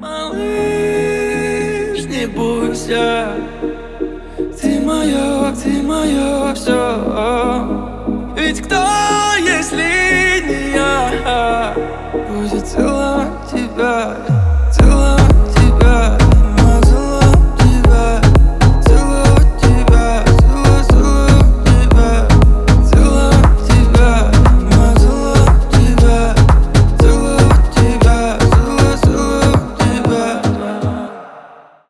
Малыш, не бойся, ты мое все. Ведь кто